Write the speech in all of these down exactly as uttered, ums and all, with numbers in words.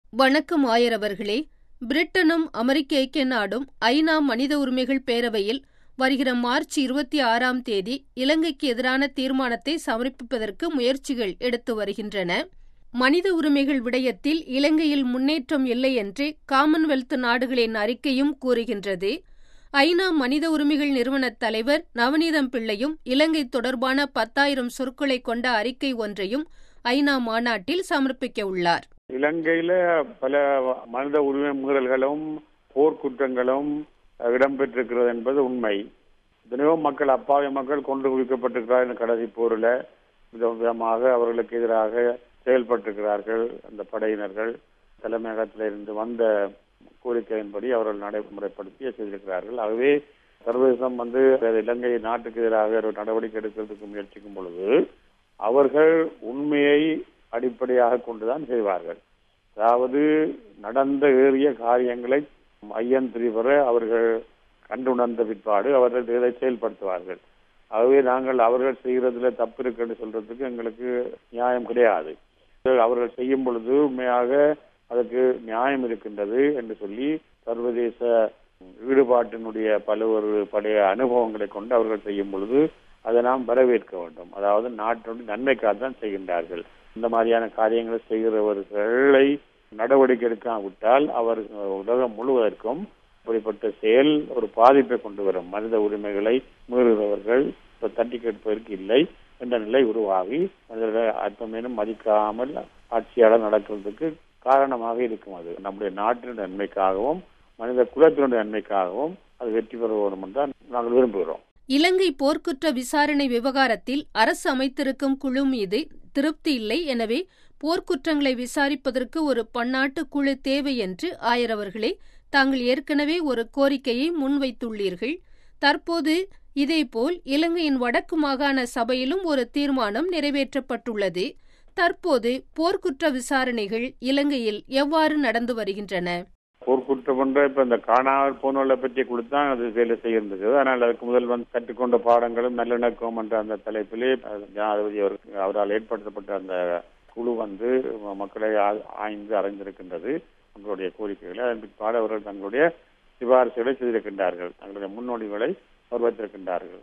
வணக்கம் ஆயர் அவர்களே. பிரிட்டனும் அமெரிக்க ஐக்கிய நாடும் ஐநா மனித உரிமைகள் பேரவையில் வருகிற மார்ச் இருபத்தி ஆறாம் தேதி இலங்கைக்கு எதிரான தீர்மானத்தை சமர்ப்பிப்பதற்கு முயற்சிகள் எடுத்து வருகின்றன. மனித உரிமைகள் விடயத்தில் இலங்கையில் முன்னேற்றம் இல்லை என்று காமன்வெல்த் நாடுகளின் அறிக்கையும் கூறுகின்றது. ஐநா மனித உரிமைகள் நிறுவன தலைவர் நவநீதம் பிள்ளையும் இலங்கை தொடர்பான பத்தாயிரம் சொற்களை கொண்ட அறிக்கை ஒன்றையும் ஐநா மாநாட்டில் சமர்ப்பிக்க உள்ளார். இலங்கையில பல மனித உரிமை மீறல்களும் போர்க்குற்றங்களும் இடம்பெற்றிருக்கிறது என்பது உண்மை. எத்தனையோ மக்கள், அப்பாவி மக்கள் கொண்டு குவிக்கப்பட்டிருக்கிறார். இந்த கடைசி போரில் விதவிதமாக அவர்களுக்கு எதிராக செயல்பட்டிருக்கிறார்கள். அந்த படையினர்கள் தலைமையகத்தில் இருந்து வந்த கோரிக்கையின்படி அவர்கள் நடைமுறைப்படுத்தி செய்திருக்கிறார்கள். ஆகவே சர்வதேசம் வந்து இலங்கை நாட்டுக்கு எதிராக ஒரு நடவடிக்கை எடுக்கிறதுக்கு முயற்சிக்கும் பொழுது அவர்கள் உண்மையை அடிப்படையாக கொண்டுதான் செய்வார்கள். அதாவது நடந்த ஏறிய காரியங்களை ஐயன் திரிவர அவர்கள் கண்டுணர்ந்த பிற்பாடு அவர்கள் இதை செயல்படுத்துவார்கள். ஆகவே நாங்கள் அவர்கள் செய்கிறதுல தப்பு இருக்குன்னு சொல்றதுக்கு எங்களுக்கு நியாயம் கிடையாது. அவர்கள் செய்யும் பொழுது உண்மையாக அதற்கு நியாயம் இருக்கின்றது என்று சொல்லி சர்வதேச ஈடுபாட்டினுடைய பல்வேறு பழைய அனுபவங்களை கொண்டு அவர்கள் செய்யும் பொழுது அதை நாம் வரவேற்க வேண்டும். அதாவது நாட்டினுடைய நன்மைக்காக தான் செய்கின்றார்கள். இந்த மாதிரியான காரியங்களை செய்கிறவர்களை நடவடிக்கை எடுக்காவிட்டால் அவர் உலகம் முழுவதற்கும் இப்படிப்பட்ட செயல் ஒரு பாதிப்பை கொண்டு வரும். மனித உரிமைகளை மீறுகிறவர்கள் தட்டி கேட்பதற்கு இல்லை என்ற நிலை உருவாகி மனிதர்களை அற்பமேனும் மதிக்காமல் ஆட்சியாளர் நடக்கிறதுக்கு காரணமாக இருக்கும். அது நம்முடைய நாட்டினுடைய நன்மைக்காகவும் மனித குலத்தினுடைய நன்மைக்காகவும் அது வெற்றி பெற வேண்டும் என்றால் நாங்கள் விரும்புகிறோம். இலங்கை போர்க்குற்ற விசாரணை விவகாரத்தில் அரசு அமைத்திருக்கும் குழு மீது திருப்தி இல்லை. எனவே போர்க்குற்றங்களை விசாரிப்பதற்கு ஒரு பன்னாட்டு குழு தேவை என்று ஆயர் அவர்களே தாங்கள் ஏற்கனவே ஒரு கோரிக்கையை முன்வைத்துள்ளீர்கள். தற்போது இதேபோல் இலங்கையின் வடக்கு மாகாண சபையிலும் ஒரு தீர்மானம் நிறைவேற்றப்பட்டுள்ளது. தற்போது போர்க்குற்ற விசாரணைகள் இலங்கையில் எவ்வாறு நடந்து வருகின்றன? போர்க்குற்றம் என்ற இப்ப இந்த காணாமல் போனவர்களை பற்றி கொடுத்தான் அது வேலை செய்யிருந்தது. ஆனால் அதுக்கு முதல் வந்து கற்றுக்கொண்ட பாடங்களும் நல்லிணக்கம் என்ற அந்த தலைப்பிலே ஜனாதிபதி அவரால் ஏற்படுத்தப்பட்ட அந்த குழு வந்து மக்களை ஆய்ந்து அறிந்திருக்கின்றது தங்களுடைய கோரிக்கைகளை. அதன் பிற்பாடு அவர்கள் தங்களுடைய சிபாரிசுகளை செய்திருக்கின்றார்கள், தங்களுடைய முன்னோடிகளை வருவத்திருக்கின்றார்கள்.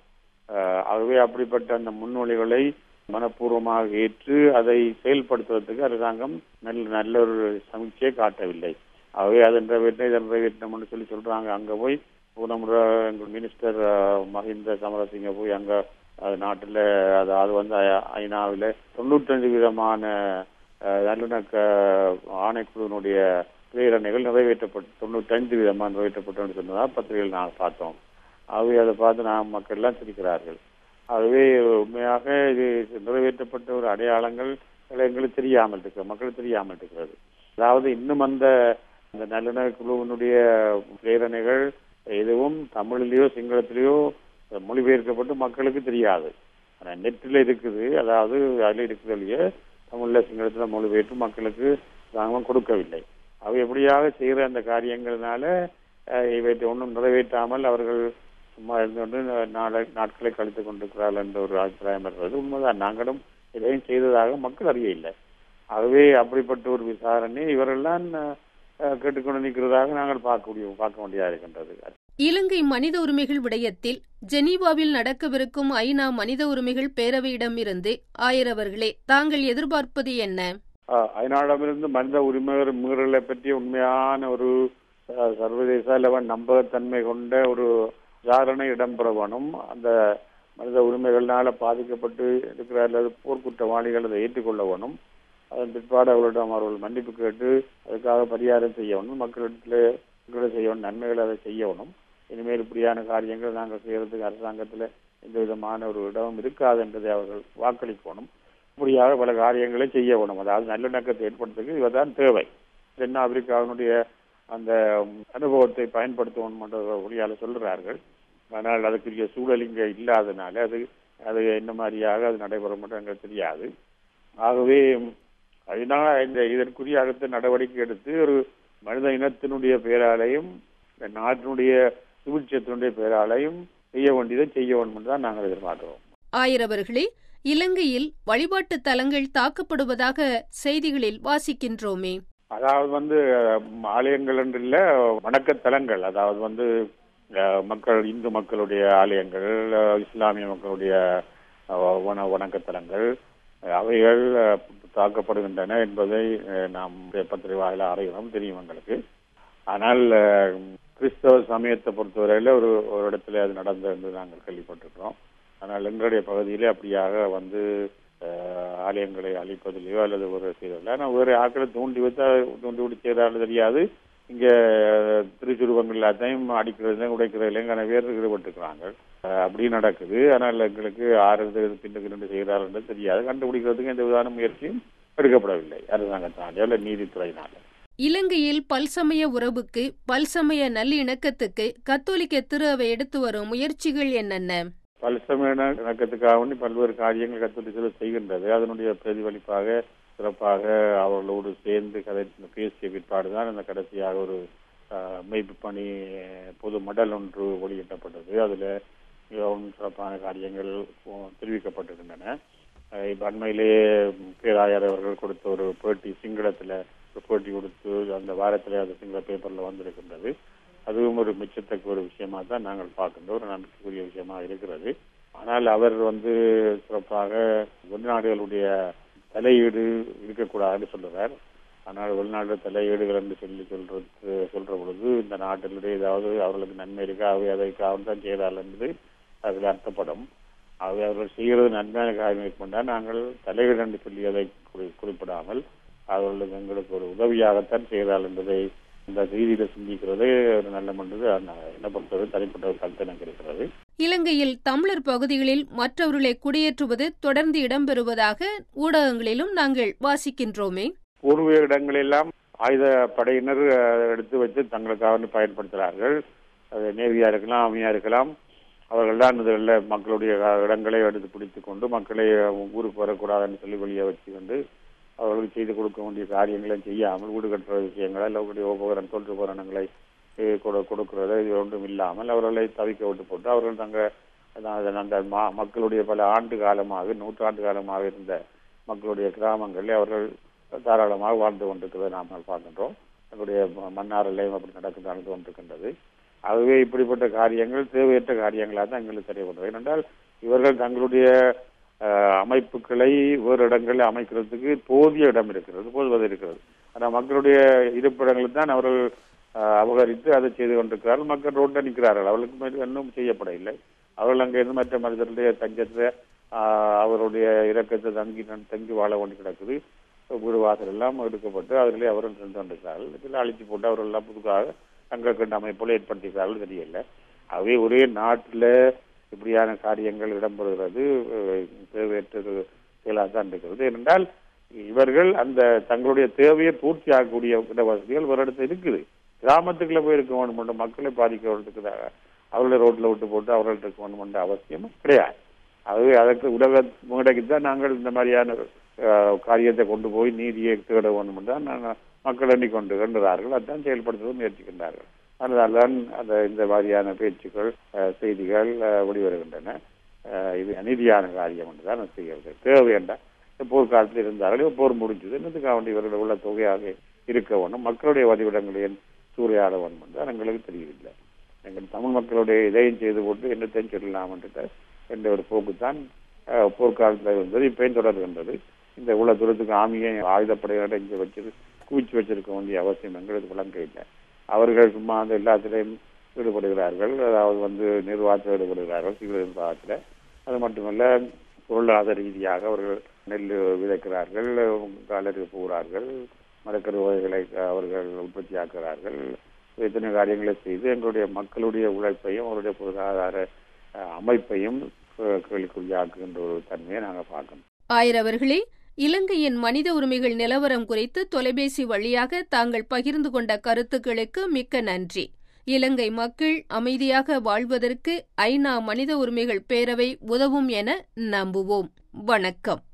ஆகவே அப்படிப்பட்ட அந்த முன்னோடிகளை மனப்பூர்வமாக ஏற்று அதை செயல்படுத்துவதற்கு அரசாங்கம் நல்ல நல்ல ஒரு சமீட்சையை காட்டவில்லை. ஆகவே அது நிறைவேற்ற இதை நிறைவேற்றணும்னு சொல்லி சொல்றாங்க. அங்க போய் நம்முடைய எங்கள் மினிஸ்டர் மஹிந்த சமரசிங்க போய் அங்க நாட்டில் அது அது வந்து ஐநாவில் தொண்ணூற்றஞ்சு விதமான நல்லிணக்க ஆணைக்குழுவினுடைய பிரேரணைகள் நிறைவேற்றப்பட்டு தொண்ணூற்றஞ்சு விதமாக நிறைவேற்றப்பட்டு சொன்னதா பத்திரிகைகள் நாங்கள் பார்த்தோம். ஆகவே அதை பார்த்து நாம் மக்கள் எல்லாம் சிரிக்கிறார்கள். ஆகவே உண்மையாக இது நிறைவேற்றப்பட்ட ஒரு அடையாளங்கள் எங்களுக்கு தெரியாமல் இருக்கு, மக்களுக்கு தெரியாமல் இருக்கிறது. அதாவது இன்னும் அந்த இந்த நல்லிணக்க குழுவினுடைய பிரேரணைகள் எதுவும் தமிழிலேயோ சிங்களத்திலேயோ மொழிபெயர்க்கப்பட்டு மக்களுக்கு தெரியாது. ஆனால் நெட்டில் இருக்குது, அதாவது அதில் இருக்கிறதுலையே தமிழில் சிங்களத்தில் மொழிபெயர்த்து மக்களுக்கு நாங்கள் கொடுக்கவில்லை. அவை எப்படியாக செய்கிற அந்த காரியங்கள்னால இவற்றை ஒன்றும் நிறைவேற்றாமல் அவர்கள் சும்மா இருந்து கொண்டு நாளை நாட்களை கழித்துக் கொண்டிருக்கிறார்கள் என்ற ஒரு அபிப்பிராயம் இருக்கிறது. உண்மைதான், நாங்களும் எதையும் செய்ததாக மக்கள் அறிய இல்லை. ஆகவே அப்படிப்பட்ட ஒரு விசாரணை இவரெல்லாம் கேட்டுக்கொண்டு நிற்கிறதாக நாங்கள் பார்க்க பார்க்க வேண்டியதாக இருக்கின்றது. இலங்கை மனித உரிமைகள் விடயத்தில் ஜெனீவாவில் நடக்கவிருக்கும் ஐநா மனித உரிமைகள் பேரவையிடம் இருந்து ஆயர் அவர்களே தாங்கள் எதிர்பார்ப்பது என்ன? ஐநாவிடமிருந்து மனித உரிமை மீறலை பற்றி உண்மையான ஒரு சர்வதேச லெவல் நம்பகத்தன்மை கொண்ட ஒரு விசாரணை இடம்பெற வேணும். அந்த மனித உரிமைகளால பாதிக்கப்பட்டு இருக்கிற அல்லது போர்க்குற்றவாளிகள் அதை ஏற்றுக்கொள்ள வேணும். அதன் பிற்பாடு அவர்களிடம் அவர்கள் மன்னிப்பு கேட்டு அதுக்காக பரிகாரம் செய்யணும். மக்களிடத்தில் மக்களிடம் செய்யணும், நன்மைகளை அதை செய்யணும். இனிமேல் இப்படியான காரியங்கள் நாங்கள் செய்யறதுக்கு அரசாங்கத்தில் எந்த விதமான ஒரு இடமும் இருக்காது என்பதை அவர்கள் வாக்களிக்கணும். இப்படியாக பல காரியங்களை செய்ய வேணும். அதாவது நல்லிணக்கத்தை ஏற்படுத்துறதுக்கு இவர்தான் தேவை. தென் ஆப்பிரிக்காவினுடைய அந்த அனுபவத்தை பயன்படுத்தணும் என்ற ஒளியால சொல்கிறார்கள். ஆனால் அதுக்குரிய சூழல் இங்கே இல்லாதனால அது அது என்ன மாதிரியாக அது நடைபெறும் என்று எங்களுக்கு தெரியாது. ஆகவே அதனால் இந்த இதற்குரிய அடுத்த நடவடிக்கை எடுத்து ஒரு மனித இனத்தினுடைய பெயராலையும் நாட்டினுடைய சுபிட்சத்தினுடைய பெயராலையும் செய்ய வேண்டியதை செய்ய வேண்டும் என்று தான் நாங்கள் எதிர்பார்க்கிறோம். ஆயர் அவர்களே, இலங்கையில் வழிபாட்டு தலங்கள் தாக்கப்படுவதாக செய்திகளில் வாசிக்கின்றோமே, அதாவது வந்து ஆலயங்கள் என்று இல்ல, வணக்கத்தலங்கள். அதாவது வந்து மக்கள், இந்து மக்களுடைய ஆலயங்கள், இஸ்லாமிய மக்களுடைய வணக்கத்தலங்கள், அவைகள் தாக்கப்படுகின்றன என்பதை நாம் பத்திரிகை வாயிலாக அறிகிறோம், தெரியும் எங்களுக்கு. ஆனால் கிறிஸ்தவ சமயத்தை பொறுத்தவரையில ஒரு ஒரு இடத்துல அது நடந்தது என்று நாங்கள் கேள்விப்பட்டிருக்கிறோம். ஆனால் எங்களுடைய பகுதியிலே அப்படியாக வந்து ஆலயங்களை அழிப்பதிலேயோ அல்லது ஒரு செய்வதில்லை. ஆனால் வேறு ஆக்களை தூண்டி வைத்தா தூண்டி விட்டு செய்தாலும் தெரியாது. இங்க திருச்சுருவங்கள் எல்லாத்தையும் அடிக்கிறதுலையும் உடைக்கிறதுலையும் கன பேர் ஈடுபட்டுருக்கிறாங்க. அப்படி நடக்குது. ஆனால் எங்களுக்கு ஆறு பின்னுக்கு ரெண்டு செய்கிறார்கள் தெரியாது. கண்டுபிடிக்கிறதுக்கு எந்த விதமான முயற்சியும் எடுக்கப்படவில்லை அரசாங்கத்தினாலே அல்ல நீதித்துறையினால. இலங்கையில் பல்சமய உறவுக்கு, பல்சமய நல்லிணக்கத்துக்கு கத்தோலிக்க திரு அவை எடுத்து வரும் முயற்சிகள் என்னென்ன? பல்சமய இணக்கத்துக்காக வேண்டி பல்வேறு காரியங்கள் கத்தோலிக்க செய்கின்றது. அதனுடைய பிரதிபலிப்பாக சிறப்பாக அவர்களோடு சேர்ந்து கதை பேசிய பிற்பாடுதான் அந்த கடைசியாக ஒரு மெய்ப்பு பணி பொது மடல் ஒன்று வெளியிட்டப்பட்டது. அதுல மிகவும் சிறப்பான காரியங்கள் தெரிவிக்கப்பட்டிருக்கின்றன. இப்ப அண்மையிலேயே பேராயர் அவர்கள் கொடுத்த ஒரு பேட்டி, சிங்களத்துல பேட்டி கொடுத்து அந்த வாரத்திலே அது சிங்கள பேப்பர்ல வந்திருக்கின்றது. அதுவும் ஒரு மிச்சத்தக்க ஒரு விஷயமா தான் நாங்கள் பார்க்கின்றோம், ஒரு நம்பிக்கைக்குரிய விஷயமா இருக்கிறது. ஆனால் அவர் வந்து சிறப்பாக வெளிநாடுகளுடைய தலையீடு இருக்கக்கூடாதுன்னு சொல்லுறார். ஆனால் வெளிநாடு தலையீடுகள் என்று சொல்லி சொல்றது சொல்ற பொழுது இந்த நாட்டினுடைய ஏதாவது அவர்களுக்கு நன்மை இருக்கா, அவை அதைக்காக தான் செய்தால் என்று அதில் அர்த்தப்படும். அவை அவர்கள் செய்கிறது நன்மையான காரியம் மேற்கொண்டால் நாங்கள் தலையீடு என்று சொல்லி அதை குறிப்பிடாமல் அவர்களுக்கு எங்களுக்கு ஒரு உதவியாகத்தான் செய்தால் என்பதை இந்த ரீதியில சிந்திக்கிறது ஒரு நல்ல மன்றது என்ன பொறுத்தவரை தனிப்பட்ட ஒரு கருத்து எனக்கு இருக்கிறது. இலங்கையில் தமிழர் பகுதிகளில் மற்றவர்களை குடியேற்றுவது தொடர்ந்து இடம்பெறுவதாக ஊடகங்களிலும் நாங்கள் வாசிக்கின்றோமே. பூர்வ இடங்களெல்லாம் ஆயுத படையினர் எடுத்து வச்சு தங்களுக்காக பயன்படுத்துகிறார்கள். அது நேவியா இருக்கலாம், ஆமியா இருக்கலாம். அவர்கள் தான் இதில் மக்களுடைய இடங்களை எடுத்து பிடித்துக் கொண்டு மக்களை ஊருக்கு வரக்கூடாதுன்னு சொல்லி வெளியே வச்சு கொண்டு அவர்களுக்கு செய்து கொடுக்க வேண்டிய காரியங்களை செய்யாமல் வீடு கட்டுற விஷயங்களை அவர்களுடைய உபகரண தொற்றுபகரணங்களை கொடுக்கிறது இது ஒன்றும் இல்லாமல் அவர்களை தவிக்க விட்டு போட்டு அவர்கள் தங்கள் அந்த மக்களுடைய பல ஆண்டு காலமாக நூற்றாண்டு காலமாக இருந்த மக்களுடைய கிராமங்களில் அவர்கள் தாராளமாக வாழ்ந்து கொண்டிருக்கிறதை நாம் பார்க்கின்றோம். தங்களுடைய மன்னாரிலையும் அப்படி நடக்க நடந்து கொண்டிருக்கின்றது. ஆகவே இப்படிப்பட்ட காரியங்கள் தேவையற்ற காரியங்களாக தான் எங்களுக்கு தெரியப்படுறது. ஏனென்றால் இவர்கள் தங்களுடைய அமைப்புகளை வேறு இடங்களில் அமைக்கிறதுக்கு போதிய இடம் இருக்கிறது, போதுவது இருக்கிறது. ஆனால் மக்களுடைய இருப்பிடங்கள் தான் அவர்கள் அபகரித்து அதை செய்து கொண்டிருக்கிறார்கள். மக்கள் ரோட்டை நிற்கிறார்கள், அவர்களுக்கு இன்னும் செய்யப்படவில்லை. அவர்கள் அங்கே இருந்து மற்ற மனிதர்களுடைய தஞ்சத்தை அவருடைய இறக்கத்தை தங்கி தங்கி வாழ வேண்டி கிடக்குது. வீடு வாசல் எல்லாம் எடுக்கப்பட்டு அவர்களே அவர்கள் சென்று கொண்டிருக்கிறார்கள். இதில் அழிச்சு போட்டு அவர்கள் எல்லாம் புதுக்காக தங்கள் கண்ட அமைப்போல ஏற்படுத்திக்கிறார்கள் தெரியல. ஆகவே ஒரே நாட்டில் இப்படியான காரியங்கள் இடம்பெறுகிறது தேவையற்ற செயலாக தான் இருக்கிறது. ஏனென்றால் இவர்கள் அந்த தங்களுடைய தேவையை பூர்த்தி ஆகக்கூடிய வசதிகள் ஒரு இடத்துல இருக்குது. கிராமத்துக்குள்ள போய் இருக்க வேண்டும் என்ற மக்களை பாதிக்க வேண்டியதுக்காக அவர்களை ரோட்ல விட்டு போட்டு அவர்கள்ட்ட இருக்க வேண்டும் என்ற அவசியம் கிடையாது. ஆகவே அதற்கு உலக மேடைக்கு தான் நாங்கள் இந்த மாதிரியான காரியத்தை கொண்டு போய் நீதியை தேட வேண்டும் என்றால் நாங்கள் மக்கள் எண்ணிக்கொண்டு கொண்டுறார்கள், அதான் செயல்படுத்த முயற்சிக்கின்றார்கள். அதனால்தான் அந்த இந்த மாதிரியான பேச்சுக்கள் செய்திகள் வெளிவருகின்றன. இது அநீதியான காரியம் என்றுதான் செய்கிறது. தேவை என்றால் போர்க்காலத்தில் இருந்தார்கள், போர் முடிஞ்சது, என்னதுக்காக வேண்டிய இவர்கள் உள்ள தொகையாக இருக்க வேண்டும், மக்களுடைய வதிவிடங்களையும் சூறையாட வேண்டும் என்றால் எங்களுக்கு தெரியவில்லை. எங்கள் தமிழ் மக்களுடைய இதையும் செய்து போட்டு என்னத்தையும் சொல்லலாம் என்ற என்ற ஒரு போக்குத்தான் போர்க்காலத்தில் இருந்தது, இப்பயும் தொடர்கின்றது. இந்த உள்ள தூரத்துக்கு ஆமியை ஆயுதப்படையோட இங்கே வச்சு குவிச்சு வச்சிருக்க வேண்டிய அவசியம் எங்களுக்கு விளங்க இல்லை. அவர்கள் சும்மா அந்த எல்லாத்திலையும் ஈடுபடுகிறார்கள், அதாவது வந்து நிர்வாகத்தில் ஈடுபடுகிறார்கள் சிவில் நிர்வாகத்தில். அது மட்டுமல்ல பொருளாதார ரீதியாக அவர்கள் நெல் விதைக்கிறார்கள், காலருக்கு போகிறார்கள், மரக்கரு வகைகளை அவர்கள் உற்பத்தி ஆக்குகிறார்கள். இத்தனை காரியங்களை செய்து எங்களுடைய மக்களுடைய உழைப்பையும் அவருடைய பொருளாதார அமைப்பையும் கேள்விக்குறியாக்குகின்ற ஒரு தன்மையை நாங்கள் பார்க்கணும். ஆயிரவர்களே, இலங்கையின் மனித உரிமைகள் நிலவரம் குறித்து தொலைபேசி வழியாக தாங்கள் பகிர்ந்து கொண்ட கருத்துக்களுக்கு மிக்க நன்றி. இலங்கை மக்கள் அமைதியாக வாழ்வதற்கு ஐநா மனித உரிமைகள் பேரவை உதவும் என நம்புவோம். வணக்கம்.